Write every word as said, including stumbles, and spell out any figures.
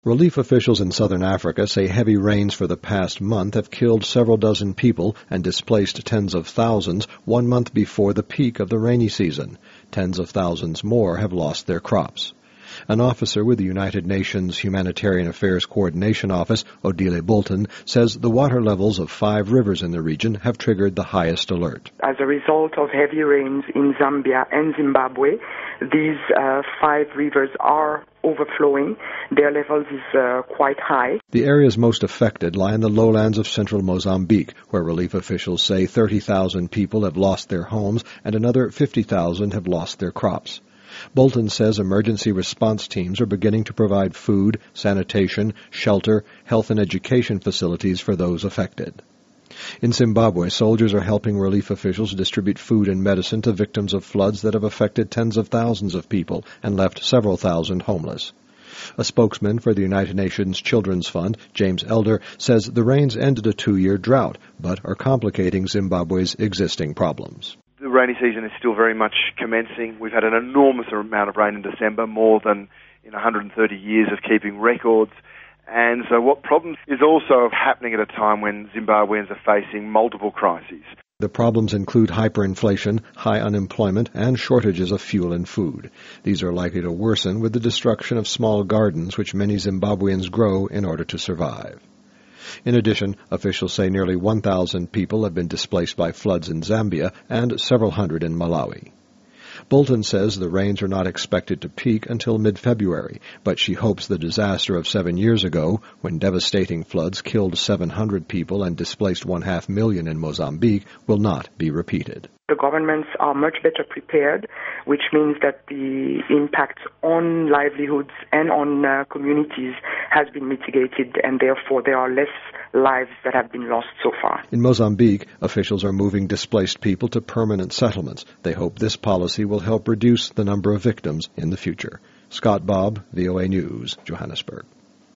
Relief officials in southern Africa say heavy rains for the past month have killed several dozen people and displaced tens of thousands one month before the peak of the rainy season. Tens of thousands more have lost their crops. An officer with the United Nations Humanitarian Affairs Coordination Office, Odile Bolton, says the water levels of five rivers in the region have triggered the highest alert. As a result of heavy rains in Zambia and Zimbabwe, these uh, five rivers are overflowing. Their levels is uh, quite high. The areas most affected lie in the lowlands of central Mozambique, where relief officials say thirty thousand people have lost their homes and another fifty thousand have lost their crops. Bolton says emergency response teams are beginning to provide food, sanitation, shelter, health and education facilities for those affected. In Zimbabwe, soldiers are helping relief officials distribute food and medicine to victims of floods that have affected tens of thousands of people and left several thousand homeless. A spokesman for the United Nations Children's Fund, James Elder, says the rains ended a two-year drought, but are complicating Zimbabwe's existing problems. The rainy season is still very much commencing. We've had an enormous amount of rain in December, more than in one hundred thirty years of keeping records. And so what problems is also happening at a time when Zimbabweans are facing multiple crises. The problems include hyperinflation, high unemployment, and shortages of fuel and food. These are likely to worsen with the destruction of small gardens which many Zimbabweans grow in order to survive. In addition, officials say nearly one thousand people have been displaced by floods in Zambia and several hundred in Malawi. Bolton says the rains are not expected to peak until mid-February, but she hopes the disaster of seven years ago, when devastating floods killed seven hundred people and displaced one-half million in Mozambique, will not be repeated. The governments are much better prepared, which means that the impact on livelihoods and on uh, communities has been mitigated, and therefore there are less lives that have been lost so far. In Mozambique, officials are moving displaced people to permanent settlements. They hope this policy will help reduce the number of victims in the future. Scott Bobb, V O A News, Johannesburg.